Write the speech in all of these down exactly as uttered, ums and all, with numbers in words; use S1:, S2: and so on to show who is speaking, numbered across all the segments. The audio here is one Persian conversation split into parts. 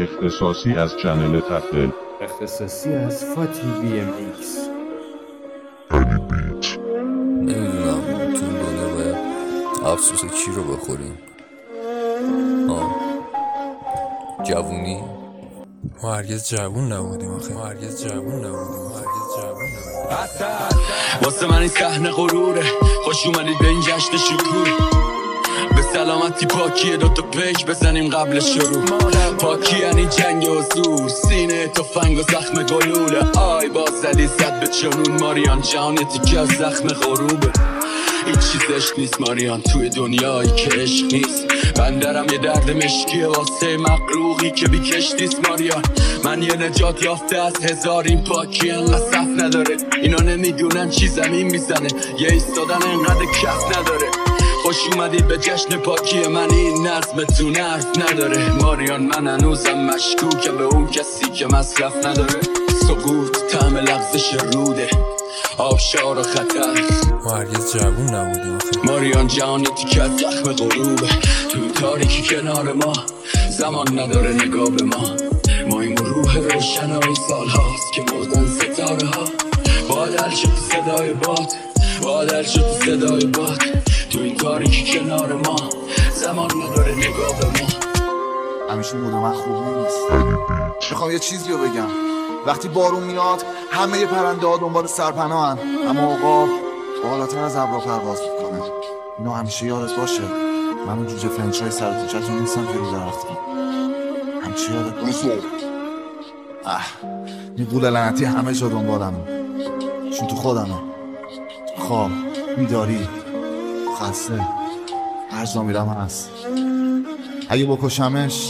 S1: اختصاصی از چنل تفل،
S2: اختصاصی از فاتی وی ام ایکس.
S3: نمیدونم تو این دنیا باید افسوس کی رو بخوریم؟ آه جوونی؟
S4: ما هرگز جوون نبودیم آخه ما هرگز جوون نبودیم ما هرگز جوون نبودیم.
S5: واسه من این صحنه غروره، خوش اومدید به این جشن شکوه. به سلامتی پاکیه دوتا پیک بزنیم قبل شروع. پاکی یعنی جنگ حضور، سینه تفنگ و زخم گلوله. آی باز زدی زد به چنون ماریان جان تیکه از زخم غروبه. هیچ چیزش نیست ماریان توی دنیایی که عشق نیست. بندرم یه درد مشکیه واسه مقروقی که بی کشتیست ماریان. من یه نجات یافته از هزار این پاکی انقدر صف نداره. اینا نمیدونن چی زمین میزنه، یه ایستادن انقدر کف نداره. خوش اومدی به جشن پاکی من، این نظمتون حرف نداره ماریان. من هنوزم مشکوکم به اون کسی که مصرف نداره. سقوط طعم لغزش روده، آبشار و خطر.
S4: ما هرگز جوون نبودیم آخه
S5: ماریان جان تیکه از زخم غروبه. تو تاریکی کنار ما زمان نداره نگاه به ما. ما این روح روشنایی سال هاست که مردن ستاره ها. بادل شد صدای باد، بادل شد صدای باد. تو این تاریکی کنار ما زمان نداره نگاه به ما.
S6: همیشه مود من خوب نیست. میخوام یه چیزی رو بگم. وقتی بارون میاد همه ی پرنده ها دنبال سرپناهن، اما آقا بالاتر از ابرها پرواز میکنه. اینو همیشه یادت باشه. من اون جوجه فنچای سر کوچه‌تون نیستم که رو درختم. همیشه یادت باشه. اه این قول لعنتی همه جا دنبالمه، چون تو خودمه. خواب، بیداری، خسته، هر جا میرم هست. اگه بکشمش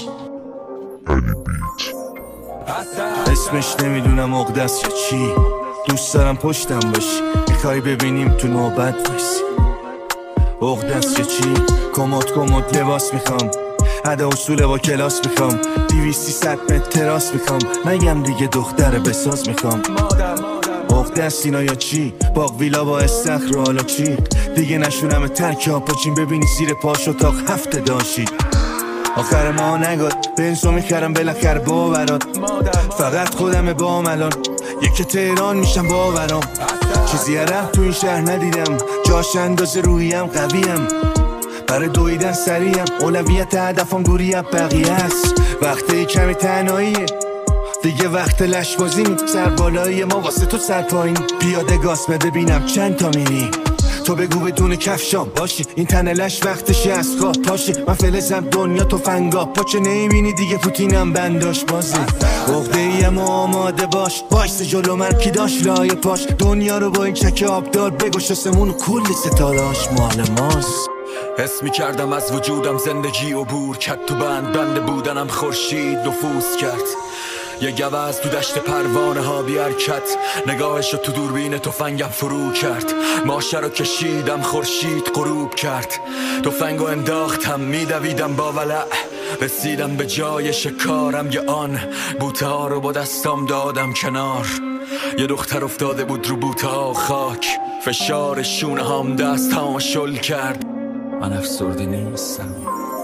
S7: اسمش نمیدونم عقده‌ست یا چی. دوست دارم پشتم باشی، میخوای ببینیم تو نوبت وایسی. عقده‌ست یا چی؟ کمد کمد لباس میخوام، ادا اصول با کلاس میخوام. دیویستی ست متر تراس میخوام، نگم دیگه دختر بساز میخوام. عقده‌ست اینا یا چی؟ باغ ویلا با استخر و حالا چی؟ دیگه نشونم ترک ها پاچین ببینی زیر پاش اتاق هفته داشی. آخر ما نگاد بنزو میخرم بالاخره باورات. فقط خودم با الان یکی تهران میشم باورام. چیزی عرب تو این شهر ندیدم، جاش اندازه روحیم قویم. برای دویدن سریم اولویت هدفم دوری از بقیه است. وقتی کمی تنهاییه دیگه، وقت لشبازی نی. سر بالایی ما واسه تو سر پایین. پیاده گاز بده بینم چند تا میری. تو بگو بدون کفشام باشی، این تنه لش وقتشی از خواه پاشی. من فلزم دنیا تو فنگا، پاچه نمیبینی دیگه پوتینم بنداش بازی. عقده ایم آماده باش، وایس جلو من کی داشت لای پاش. دنیا رو با این چک آبدار بگوش اسمون و کل ستارهاش مال ماست.
S5: حس میکردم از وجودم زندگی عبور کرد، تو بند بنده بودنم خورشید نفوذ کرد. یه گوز تو دشت پروانه ها بی حرکت، نگاهشو تو دوربین تفنگم فرو کرد. ماشه رو کشیدم خورشید غروب کرد، تفنگو انداختم میدویدم با ولع. رسیدم به جای شکارم یه آن، بوته ها رو با دستام دادم کنار. یه دختر افتاده بود رو بوته ها خاک، فشار شونه هم دست ها شل کرد. من افسردی نیستم.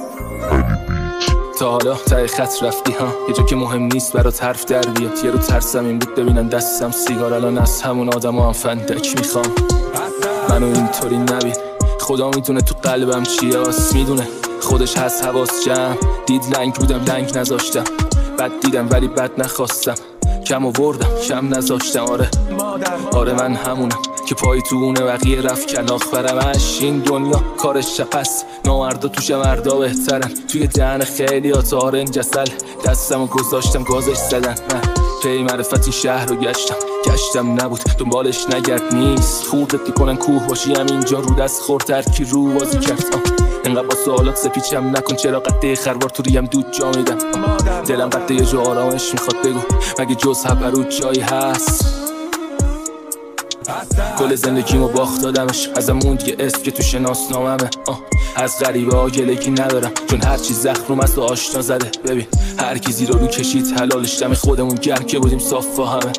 S8: تا حالا تای خط رفتی ها، یه جا که مهم نیست برات حرف در بیاد. یه رو ترسم این بود ببینن دستم سیگار، الان از همون آدم هم فندک میخوام. منو اینطوری نبین، خدا میتونه تو قلبم چیه آس میدونه. خودش هست حواس جمع، دید لنگ بودم لنگ نذاشتم. بد دیدم ولی بد نخواستم، کم آوردم کم نذاشتم. آره آره من همونم که پای تو اونه بقیه رفت کلاخ برمش. این دنیا کارش چپست، نامردا توش مردا بهترن. توی دهن خیلی ها تارن جسل، دستم و گذاشتم گازش زدن. من پی معرفت این شهر رو گشتم گشتم نبود دنبالش نگرد نیست. خوردت میکنن کوه باشی همینجا رو دست خورتر کی رو بازی کرد. انقدر با سوالات سپیچم نکن، چرا قده خروار تو ریم دود جا میدم. دلم قده یه جا آرامش میخواد، بگو مگه جز هبرود جایی هست. کل زندگیمو باخت دادمش، ازم موند یه اسم که تو شناسناممه. از غریبه ها گلگی ندارم، چون هر چیز زخم رو مثل آشنا زده. ببین هر کی زیرا رو کشید حلالش، دم خودمون گرم که بودیم صاف با همه.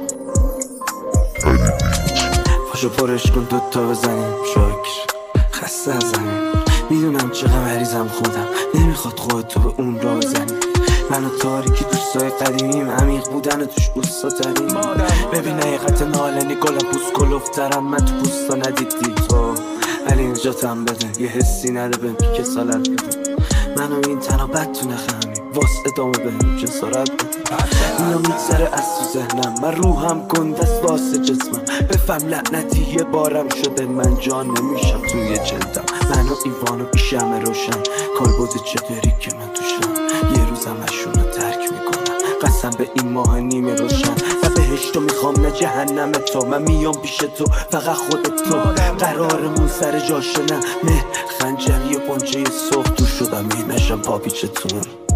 S9: پاشو پرش کن دوتا بزنیم شاکر، خسته از زمین. میدونم چقدر مریضم خودم، نمیخواد خودتو به اون را بزنی. من و تاریکی دوستای قدیمیم، عمیق بودن توش بوستا تریم. ببین حقیقت نالنی گلم پوست کلوفترم، من تو پوستا ندیدی تو، ولی نجاتم بده. یه حسی نده بهم که کسالت بده، منو این تنها بد تو نخمی واس ادامه بهم جسارت بده. اینا میگذره از تو ذهنم، من روحم گندست واسه جسمم. بفهم لعنتی یه بارم شده، من جان نمیشم توی جلدم. منو ایوانو بیشم روشن، کالبد چطوری که من توشم. یه روزم اشونو ترک میکنم، قسم به این ماه نیمه روشن. و بهشتو میخوام نه جهنم تو، من میام پیش تو فقط خودت تو. قرارمون سر جاشه نه نه خنجری قنچه صبح تو شدم اینشم پا پیچتون.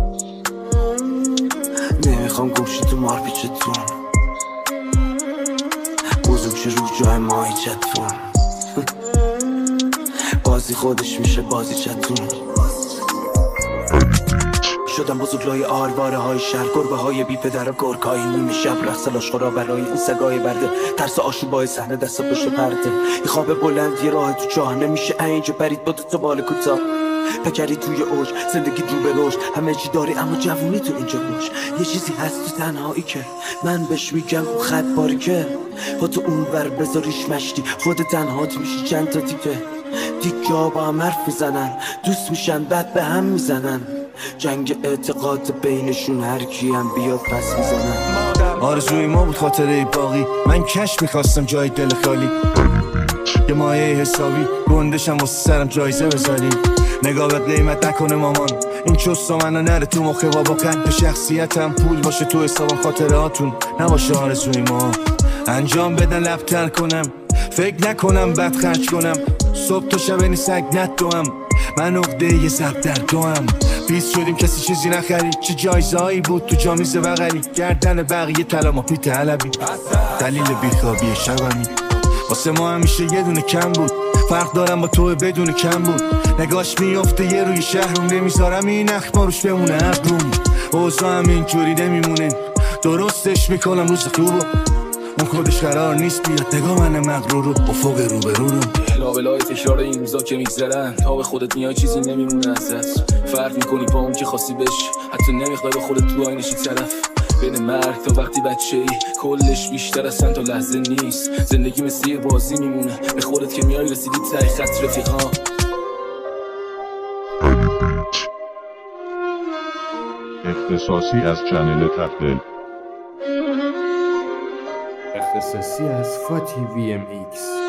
S9: نمیخوام گوشی تو مار پیچتون، بزرگ چه رو جای ماهی چتون. بازی خودش میشه بازی چتون. شدم بزرگلای آرواره های شهر، گربه های بی پدر و گرگ های نیمه شب. رقص لاشخورا برای این سگای برده، ترس آشوبای صحنه دست پشت پرده. این خواب بلند یه راه تو چاه نمیشه اینجا برید با تو بال کوتاه. پکری توی اوج زندگی رو به روش، همه چی داری اما جوونی تو اینجا روش. یه چیزی هست تو تنهایی که من بهش میگم اون خط باری که با تو اون ور بذاریش مشتی، خود تنهات میشی چند تا تیکه دیگه ها با هم حرف میزنن، دوست میشن بعد به هم میزنن. جنگ اعتقاد بینشون هر کی هم بیاد پس میزنن.
S7: آرزوی ما بود خاطره باقی، من کش میخواستم جای دل خالی. یه مایه حسابی گندشم واسه سرم جایزه بذاری. نگاهت قیمت نکنه مامان، این چوستا منو نره تو مخه بابا. قد شخصیتم پول باشه تو حسابم، خاطراتون نباشه آرزوی ما. انجام بدن لبتر کنم، فکر نکنم بد خرج کنم. صبح تا شب نی سگ ندوم، من عقده یه زب در دوم. بیست شدیم کسی چیزی نخرید، چه جایزهایی بود تو جامیز بغلی. گردن بقیه طلا ما پی طلبی، دلیل بیخوابی شبمی. واسه ما همیشه یه دونه کم بود، فرق دارم با تو بدون کم بود. نگاش میفته یه روی شهرم، نمیذارم این اخما روش بمونه ابروم. اوضاع هم اینجوری نمیمونه، درستش میکنم روز خوبو. اون خودش قرار نیست بیاد، نگاه من مغرور رو افق رو به رو رو.
S8: لابلای تکرار این روزا که میگذرن، تا به خودت میای چیزی نمیمونه ازت. فرق میکنی با اون که خواستی بش، حتی نمیخوای به خودت تو آینشی طرف. بین مرگ تا وقتی بچه ای، کلش بیشتر از چند تا لحظه نیست. زندگی مثل یه بازی میمونه، به خودت که میای رسیدی ته خط رفیقا.
S1: اختصاصی از چنل تقبل.
S2: اختصاصی از فاتی وی ام ایکس.